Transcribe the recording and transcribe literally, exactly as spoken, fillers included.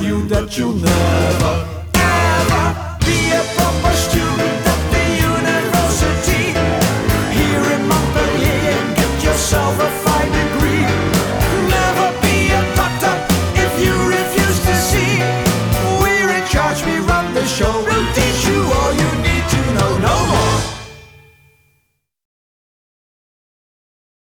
tell you that you'll never, ever be a proper student at the university. Here in Montpellier and get yourself a fine degree. Never be a doctor if you refuse to see. We're in charge, we run the show, we'll deal